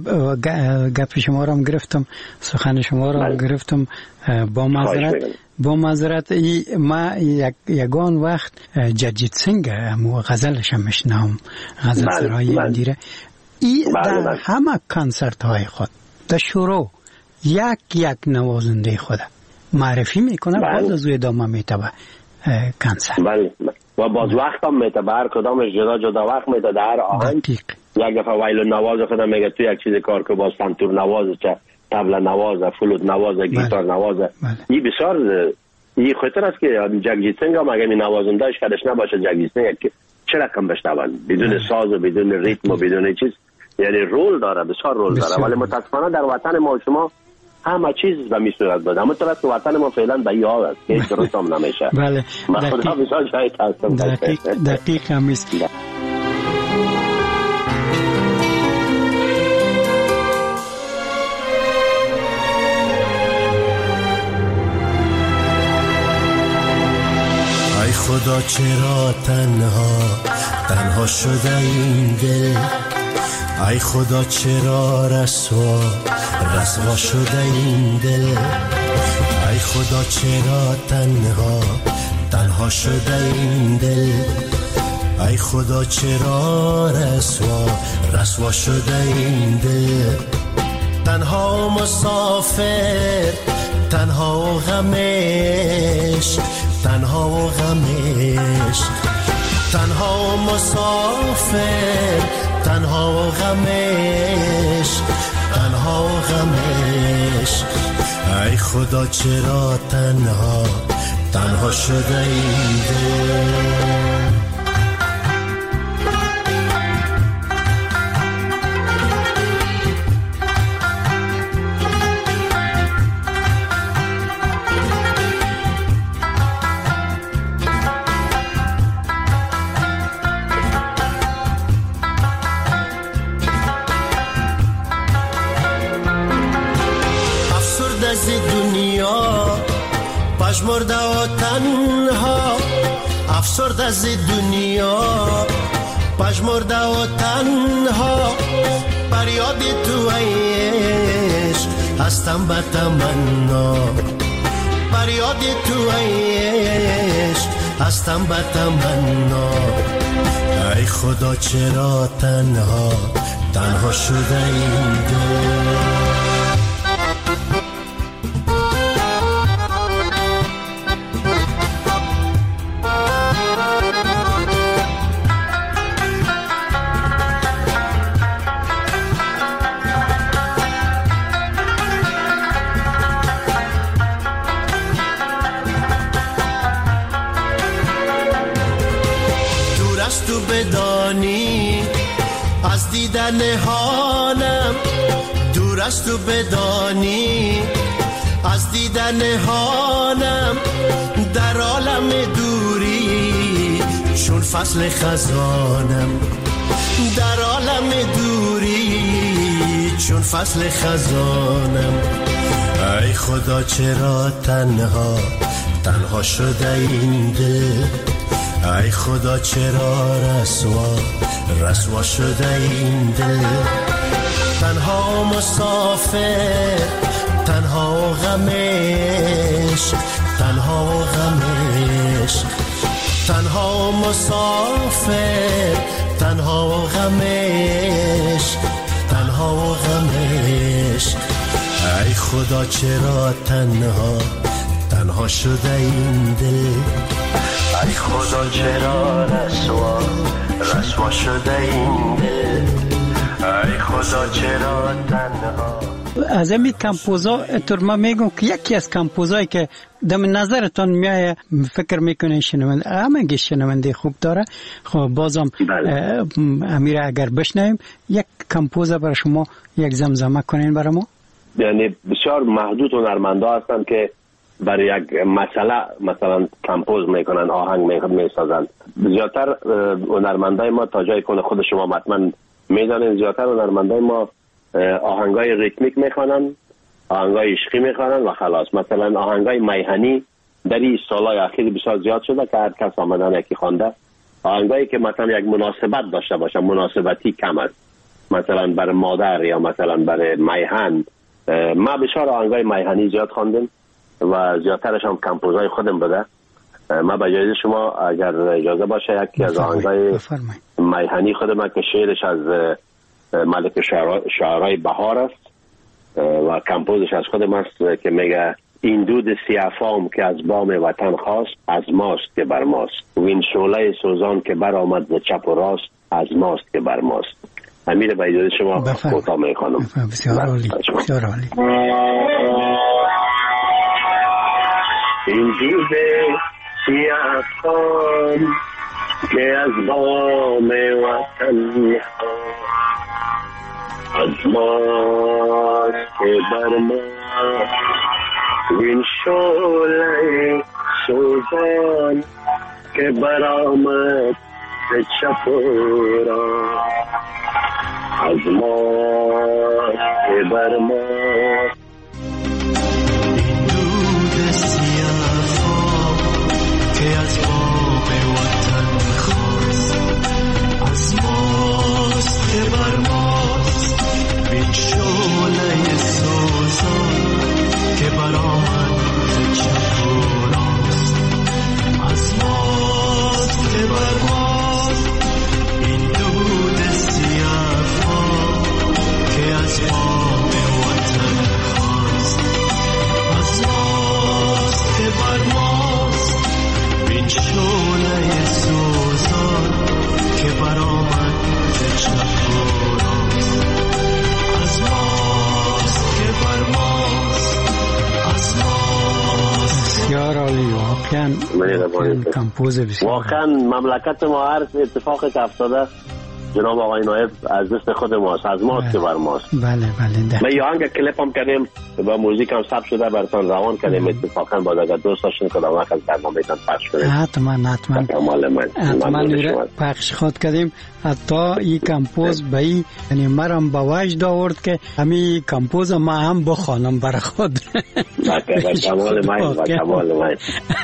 گپ شما را هم گرفتم سخن شما را هم گرفتم با معذرت با معذرت ما یک یگان وقت جگجیت سینگ مو غزلش هم میشنم غزل سرای اندیره ای در همه کنسرت های خود در شروع یک یک نوازنده خود معرفی میکنه باز از اوی ادامه میتبه کنسرت بله و باز وقت هم میتبه هر کدامش جدا جدا وقت میتبه در هر آهنگ یک دفعه ویلو نواز خودم میگه تو یک چیز کار که باز سنتور نواز چه طبله نواز فلوت نواز گیتار نواز این بسیار این خطر است که جگجیت سینگ هم اگه نوازندهش کدش نباشه جگجیت سینگ چه رقم بشنون بدون ساز و بدون ریتم و بدون چیز یعنی رول داره بسیار رول داره ولی متاسفانه در وطن ما شما همه چیز به می صورت بده اما طرف وطن ما فعلا به این حال است که هیچ درست هم نمیشه. بله دقیق دقیق هم است. ای خدا چرا تنها تنها شده این دل ای خدا چرا رسوا رسوا شده این دل ای خدا چرا تنها تنها شده این دل ای خدا چرا رسوا رسوا شده این دل تنها مسافر تنها و غمش تنها و غمش تنها و مسافر تنها و غمش تنها و غمش ای خدا چرا تنها تنها شده این دل پژمرده و تنها افسرده از دنیا پژمرده و تنها پر یاد تو عشق هستم به تمنا پر یاد تو عشق هستم به تمنا ای خدا چرا تنها تنها شده این دل بدانی از دیدن حالم دور است و بدانی از دیدن هانم در عالم دوری چون فصل خزانم در عالم دوری چون فصل خزانم ای خدا چرا تنها تنها شده این دل ای خدا چرا رسوا رسوا شده این دل تنها مسافر تنها غمش تنها غمش تنها مسافر تنها غمش تنها غمش ای خدا چرا تنها تنها شده این دل ای خدا چرا رسوا رسوا شده این دل ای خدا چرا تنها. از این کمپوزا اتر ما میگم که یکی از کمپوزایی که دم نظرتان میایه فکر میکنه شنونده همه شنونده خوب داره خب بازم امیر اگر بشنویم یک کمپوزا برای شما یک زمزمه کنین برای ما. یعنی بسیار محدود هنرمندا هستن که برای یک مسئله مثلا کمپوز میکنن آهنگ میسازن. زیادتر هنرمندای ما تا جای کل خود شما حتما میدانین زیادتر هنرمندای ما آهنگای ریتمیک میخوانن آهنگای عشقی میخوانن و خلاص. مثلا آهنگای میهنی در این سالهای اخیر بسیار زیاد شده که هر کس آمدن یکی خوانده آهنگایی که مثلا یک مناسبت داشته باشه مناسبتی کم است مثلا برای مادر یا مثلا برای میهن. ما بسیار آهنگای میهنی زیاد خواندیم و زیادترش هم کمپوزای خودم بوده. ما با اجازه شما اگر اجازه باشه یکی از آهنگای میهنی خودم که شعرش از ملک شعرهای بهار است و کمپوزش از خودم است که میگه این دود سیافام که از بام وطن خواست از ماست که بر ماست و این شعله سوزان که بر آمد ز چپ و راست از ماست که بر ماست. امیر با اجازه شما کوتاه میخوانم. بسیار عالی بسیار عالی. این دود سیافام که از بام وطن از ماست که بر ماست این شعله سوزان که برآمد ز چپ و راست از ماست که بر ماست. این دود سیاه که از بام وطن خواست از ماست که بر ماست این شعله سوزان که برآمد ز چپ و راست از ماست که بر ماست. این دود سیاه که از بام وطن خواست از ماست که بر ماست این شعله سوزان که برآمد ز چپ و راست از ماست که بر ماست از ماست. بسیار عالی واقعا کمپوز بسیار واقعا مملکت ما هر اتفاقی که افتاده جناب آقای نایب از دست خود ماست از ماست که بر ماست. بله بله. ما یه آهنگ کلیپ هم کردیم با موزیک هم ثبت شده براتون روان کردیم اتفاقا با اگر دوست داشتین که وقت از برنامه‌تون پخش کنیم. حتما حتما حتما پخش خود کردیم. حتی این کمپوز به این یعنی مرم با وجد آورد که همین کمپوز ما هم بخوانم برای خود. با کمال من با کمال من.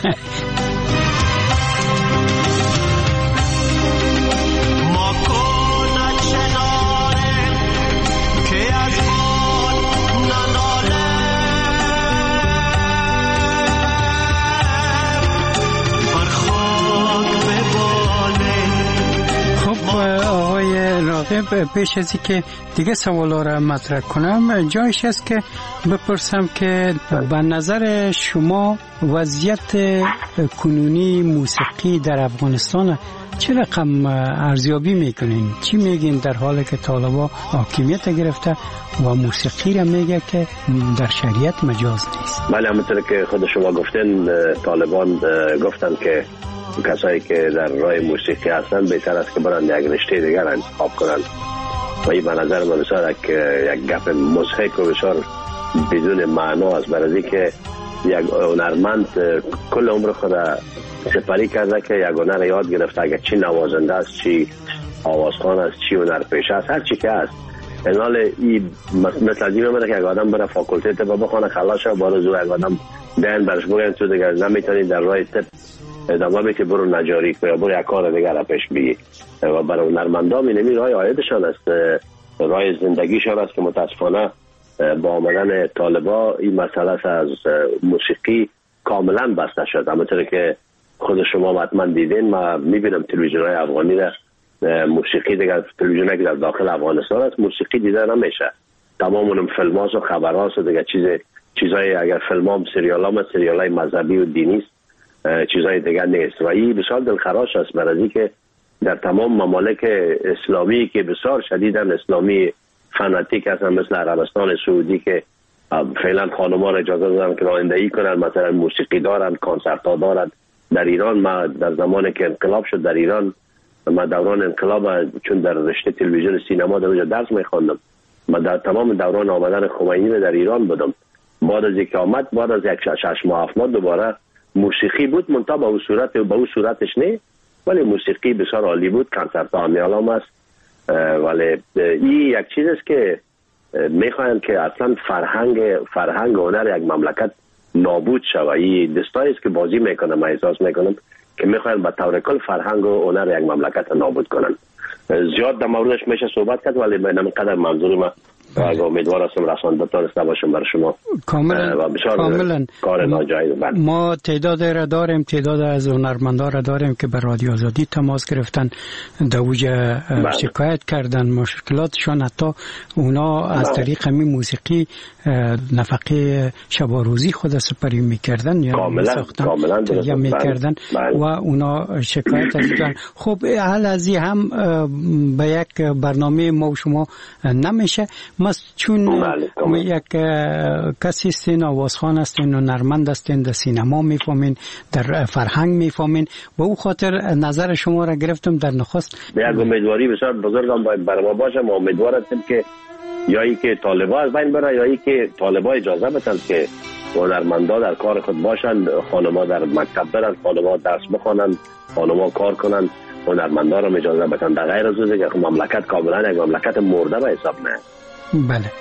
پیش از که دیگه سوالا را مطرح کنم جایش است که بپرسم که به نظر شما وضعیت کنونی موسیقی در افغانستان چه رقم ارزیابی میکنین؟ چی میگین در حالی که طالبا حاکمیت گرفته و موسیقی را میگه که در شریعت مجاز نیست؟ بله همونطور که خود شما گفتین طالبان گفتن که کسایی که در راه موسیقی هستن بهتر است که برن یک رشته دیگر انتخاب کنن و این به نظر من بسیار یک, یک گپ مضحک و بسیار بدون معنا است، برای که یک هنرمند کل عمر خود سپری کرده که یک هنر یاد گرفته، اگر چی نوازنده است، چی آوازخوان است، چی هنرپیشه است، هر چی که است. اینال این مثل از این میمونه که یک آدم بره فاکولته طب بخونه خلاص شه، بار زو یک آدم دین برش بگن تو دیگر نمیتونی در راه طب ادامه بدی، برو نجاری یا برو یک کار دیگر را پیش بگی. و برای هنرمندان اینمی راه عایدشان است، راه زندگیشان است که متاسفانه با آمدن طالبا این مسئله از موسیقی کاملا بسته شد. همونطور که خود شما حتما دیدین، ما میبینم تلویزیون های افغانی را موسیقی دیگر، تلویزیون که در داخل افغانستان است موسیقی دیده نمیشه. تمام اونم فیلم هاست و خبر هاست و دیگر چیز چیزای، اگر فیلم هم سریال هم سریال های مذهبی و دینی است، چیزای دیگر نیست. و این بسیار دلخراش است برای که در تمام ممالک اسلامی که بسیار شدیدن اسلامی فناتیک هستن، مثل عربستان سعودی که فعلا خانم‌ها را اجازه دادن که رانندگی کنن، مثلا موسیقی دارن، کنسرت ها دارن. در ایران ما در زمانی که انقلاب شد در ایران، ما دوران انقلاب چون در رشته تلویزیون سینما در اونجا درس می‌خواندم، ما در تمام دوران آمدن خمینی در ایران بودم. بعد از اینکه آمد، بعد از یک شش ماه هفت ماه دوباره موسیقی بود، منتها به اون صورت به اون صورتش نه، ولی موسیقی بسیار عالی بود، کنسرت ها هم است. ولی این یک چیز است که میخواین که اصلا فرهنگ فرهنگ و هنر یک مملکت نابود شود. این دستایی است که بازی میکنه، من احساس میکنم که میخواین به طور کل فرهنگ و هنر یک مملکت نابود کنن. زیاد در موردش میشه صحبت کرد، ولی من اینقدر منظور ما و امیدوار هستم رسانده داشته باشم برای شما. کاملا کاملا کار ناجایز. ما تعداد را داریم، تعداد از هنرمندان را داریم که به رادیو آزادی تماس گرفتن، دوجه شکایت کردن مشکلاتشان، حتی اونا از طریق همین موسیقی نفقه شب و روزی خود سپری میکردن یا میساختن یا میکردن و اونا شکایت از دارن. خب حال از این هم به یک برنامه ما و شما نمیشه. ما چون یک کسی هستین، آوازخوان هستین، هنرمند هستین، در سینما میفهمین، در فرهنگ میفهمین و او خاطر نظر شما را گرفتم در نخست. به یک امیدواری بسیار بزرگم باید بر ما باشه. ما امیدوار هستیم که یا ای که طالبا از بین بره یا ای که طالبا اجازه بدن که هنرمندا در کار خود باشن، خانم‌ها در مکتب برن، خانم‌ها درس بخونن، خانم‌ها کار کنن، هنرمندا را اجازه بدن. در غیر از اینکه مملکت کاملا یک مملکت مرده به حساب نه. بله.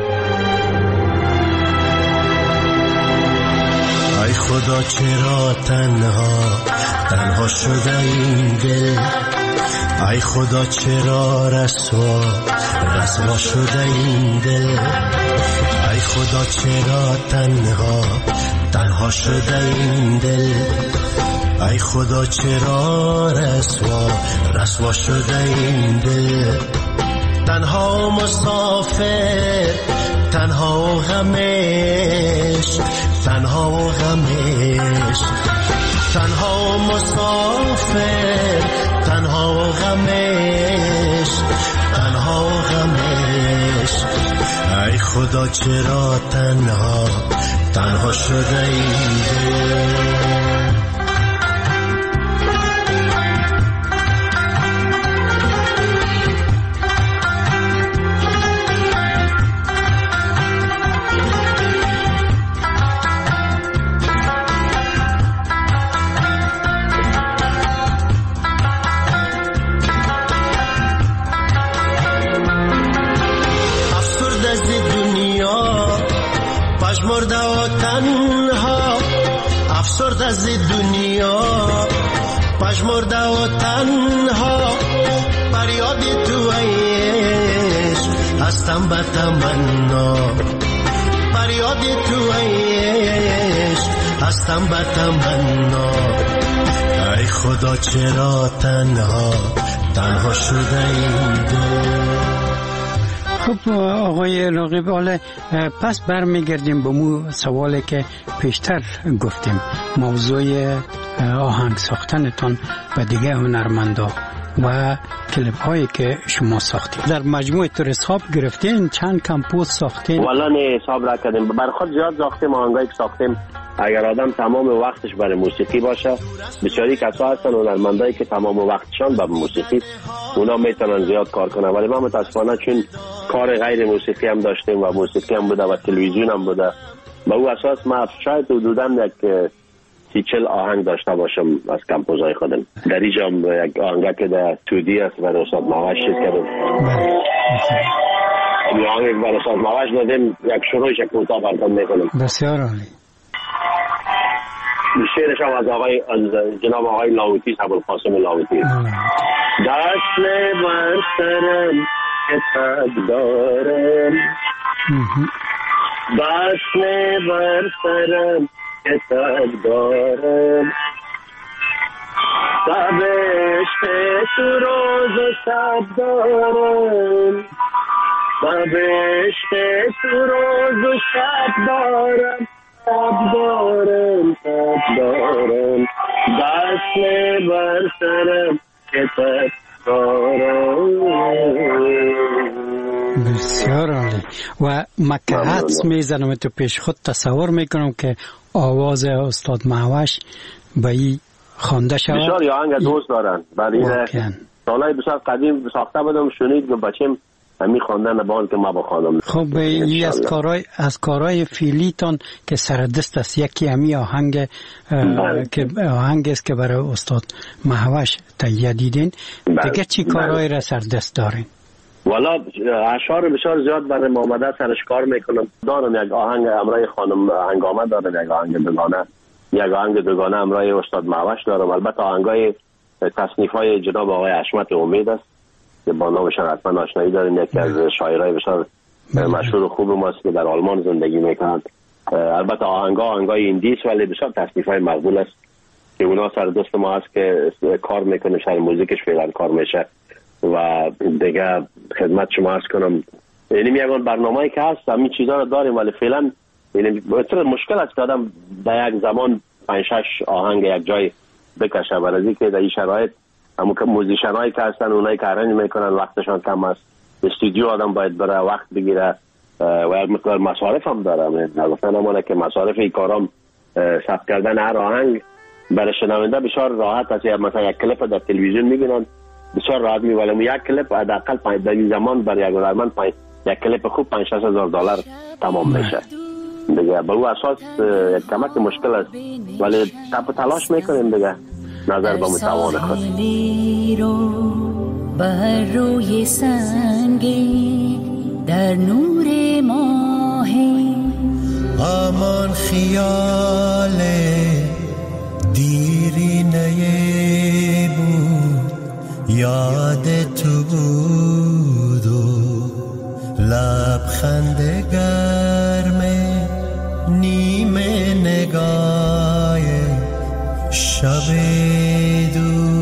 ای خدا چرا تنها تنها شده این دل، ای خدا چرا رسوا رسوا شده این دل، ای خدا چرا تنها تنها شده این دل، ای خدا چرا رسوا رسوا شده این دل. تنها مسافر، تنها و غمش، تنها و غمش، تنها و مسافر، تنها و غمش، تنها و غمش. ای خدا چرا تنها تنها شده این دل. افسرد از دنیا پژمرده و تنها، فریاد تو عشق هستم به تمنا، فریاد تو عشق هستم به تمنا. ای خدا چرا تنها تنها شده این دل. خب آقای راغب، حالا پس برمیگردیم به مو سوالی که پیشتر گفتیم، موضوع آهنگ ساختنتان و دیگه هنرمندا و کلیپ هایی که شما ساختید. در مجموعه تور حساب گرفتین چند کمپوز ساختین؟ والا نه حساب را کردیم، بر خود زیاد ساختیم، آهنگایی که ساختیم اگر آدم تمام وقتش برای موسیقی باشه، بسیاری کسا هستن هنرمندایی که تمام وقتشان به موسیقی، اونا میتونن زیاد کار کنن. ولی ما متاسفانه چون کار غیر موسیقی هم داشتیم و موسیقی هم بوده و تلویزیون هم بوده، به او اساس ما شاید حدوداً یک سی چل آهنگ داشته باشم از کمپوزای خودم. در اینجا یک آهنگ که در تودی است و استاد ماوش چیز کردم. این آهنگ برای استاد ماوش دادیم، یک شروعش کوتاه براتون میکنم. بسیار عالی. شعرش هم از آقای از جناب آقای لاهوتی، ابوالقاسم لاهوتی. دست بر سرم که تک دارم، دست بر سرم که تک دارم، سبشت تو روز و شب دارم، سبشت تو روز و شب دارم، شب دارم شب دارم، دست بر سرم که تک دارم. بسیار عالی. و من که حدس میزنم تو پیش خود تصور میکنم که آواز استاد ماوش به این خوانده شود. بسیار یا آهنگ دوست دارن. برای سالهای بسیار قدیم ساخته بودم، شنید که بچم همین خواندن بان که ما بخوانم. خب این از کارهای از کارهای فعلیتان که سر دست است، یکی همین آهنگ که آهنگ است که برای استاد ماوش تهیه دیدین. دیگه چی کارهای را سر دست دارین؟ والا اشعار بسیار زیاد برای محمد سرش کار میکنم. دارم یک آهنگ امرای خانم هنگامه دارم، یک آهنگ دوگانه یک آهنگ دوگانه امرای استاد ماوش دارم. البته آهنگای تصنیف های جناب آقای حشمت امید است که با نامشان حتما آشنایی دارین، یکی از شاعرای بسیار مشهور و خوب ماست که در آلمان زندگی میکنند. البته آهنگا آهنگای ایندیس ولی بسیار تصنیف های مقبول است که اونا سر دست ما هست که کار میکنه، سر موزیکش فعلا کار میشه. و دیگه خدمت شما عرض کنم، یعنی میگم برنامه‌ای که هست همین چیزا رو داریم ولی فعلا یعنی بسیار مشکل است که آدم در یک زمان پنج شش آهنگ یک جای بکشه، برای که در این شرایط همون که موزیشنایی که هستن اونایی که ارنج میکنن وقتشان کم است، استودیو آدم باید بره وقت بگیره و یک مقدار مصارف هم داره. البته نمونه که مصارف این کارام ثبت کردن هر آهنگ برای شنونده بسیار راحت است. مثلا یک کلیپ در تلویزیون میبینن بسیار راحت میولم، یک کلیپ حداقل در این زمان برای یک هنرمند یک کلیپ خوب پنج شش هزار دلار تمام میشه دیگه. به او اساس یک کمک مشکل است ولی تپ تلاش میکنیم دیگه، نظر به متوان خود. بر روی سنگی در نور ماهی، همان خیال دیرینه بود یاد تو بود و لبخند گرم نیمه نگاه شب دور.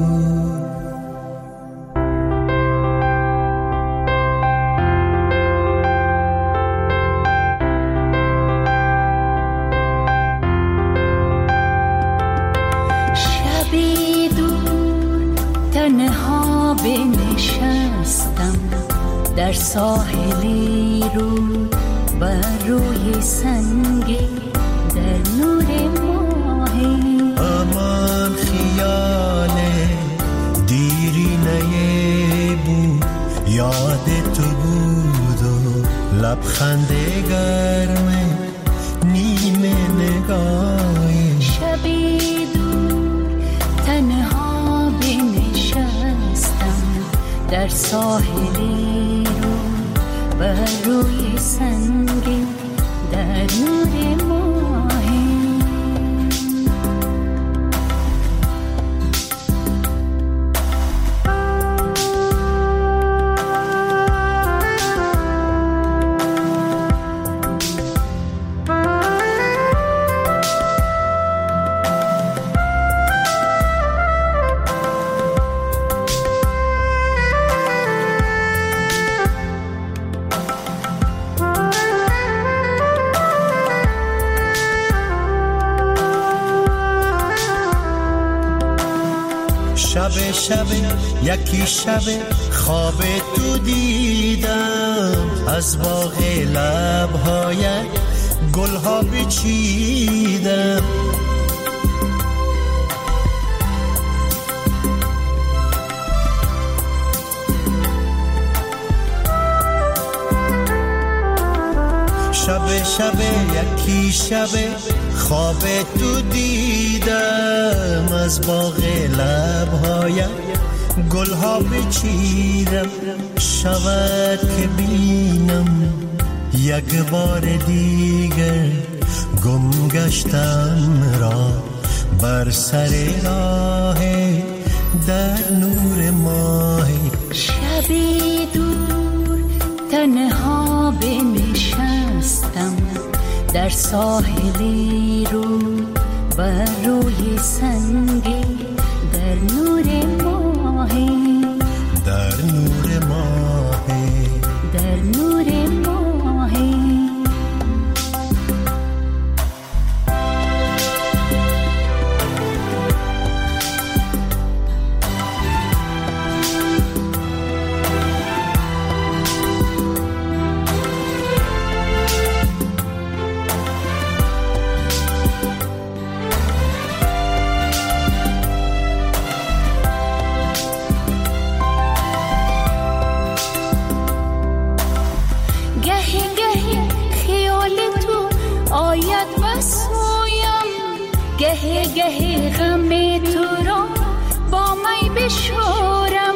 بنشستم در ساحلی رو بر روی سنگی در نور ماهی، امان خیال دیرینه بود یاد تو بود و لبخند گرم نیمه نگاهی. شبی دور تنها بنشستم در ساحلی رو بر روی سنگی در نور ماهی. شب شب یکی شب خواب تو دیدم، از باغ لبهایت گلها بچیدم. شب شب یکی شب خواب تو دیدم، از باغ لبهایم گلها بچیدم. شود که بینم یک بار دیگر گم گشتم را بر سر راه در نور ماه. شبی دور تنها بنشستم در ساحلی رو بر روی سنگی در نور ماهی در نور ماهی در نور ماهی. گهی گهی غم تو را با می بشورم.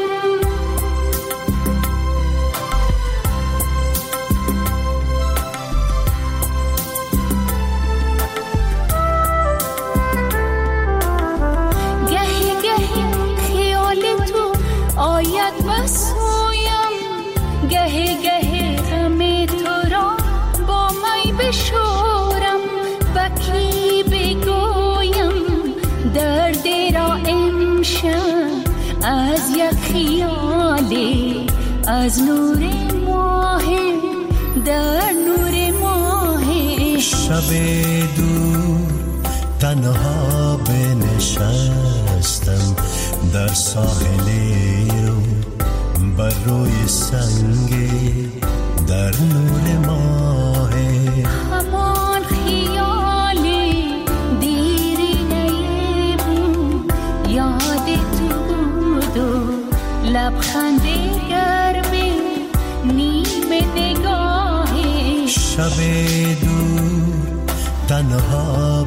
گهی گهی خیال تو آید و سویم، گهی گهی غم تو را با می بشورم. بکی بگویم درد را امشب از یک خیالی از نور ماه در نور ماه. شب دور تنها بنشستم در ساحلی رو بر روی سنگی در نور ماه. همان خیالی دیرینه بود یاد تو بود و لبخند گرمی نیم نگاهی. شب دور تنها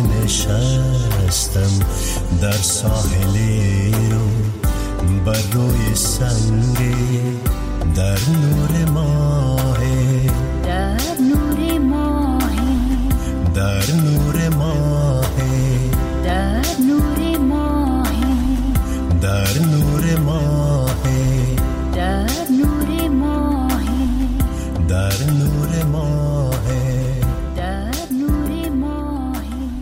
بنشستم در ساحلی رو بر روی سنگی در نور ماه در نور ماه در نور ماه در نور ماه در نور ماه در نور ماه در نور ماه در نور ماه.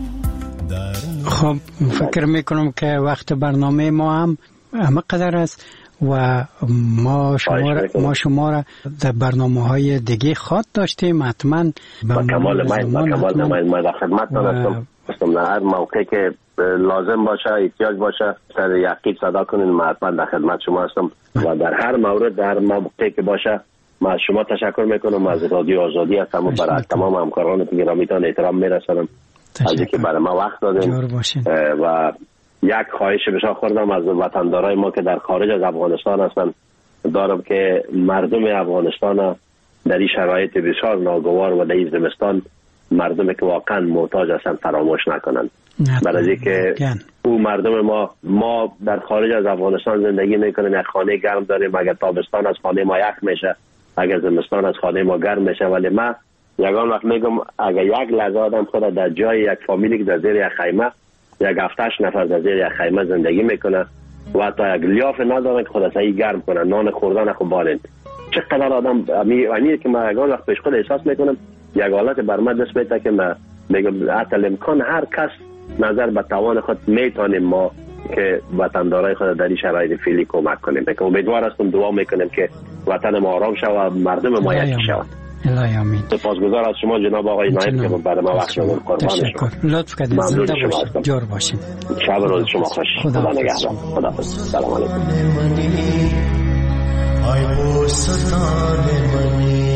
خب فکر میکنم که وقت برنامه ما هم همه قدر است و ما شما را ما شما را در برنامه‌های دیگه خواد داشتیم. حتما با کمال میل با کمال میل ما در خدمتتان هستم. هستم در هر موقع که لازم باشه احتیاج باشه سر یقین صدا کنین، ما حتما در خدمت شما هستم و در هر مورد در موقعی که باشه ما از شما تشکر میکنم. از رادیو آزادی هستم و برای تمام همکاران گرامیتان احترام میرسونم از اینکه برای ما وقت دادین و یک خواهش بسیار خوردم از وطندارای ما که در خارج از افغانستان هستن دارم که مردم افغانستان در این شرایط بسیار ناگوار و در این زمستان مردمی که واقعا محتاج هستن فراموش نکنن. برای اینکه او مردم ما ما در خارج از افغانستان زندگی میکنیم، یک خانه گرم داریم، اگر تابستان از خانه ما یخ میشه، اگر زمستان از خانه ما گرم میشه. ولی ما یگان وقت میگم اگر یک لحظه آدم خود در جای یک فامیلی که در زیر یک خیمه یک هفتش نفر در زیر یک خیمه زندگی میکنه و حتی یک لیاف ندارن که خود از این گرم کنن، نان خوردن خود بارند، چقدر آدم امی که ما یگان وقت پیش خود احساس میکنم یک حالت بر من دست میده که ما میگم حتی امکان هر کس نظر به توان خود میتونیم ما که وطندارای خود در این شرایط فعلی کمک کنیم. که امیدوار هستم دعا میکنیم که وطن ما آرام شود و مردم ما یکی شود. الهی آمین. سپاسگزار از شما جناب آقای نایب که برای ما وقت دادید. قربان شما. لطف کردید. زنده باشید. جور باشید. شب روز شما خوش. خدا نگهدار. خداحافظ. سلام علیکم. ای بوستان منی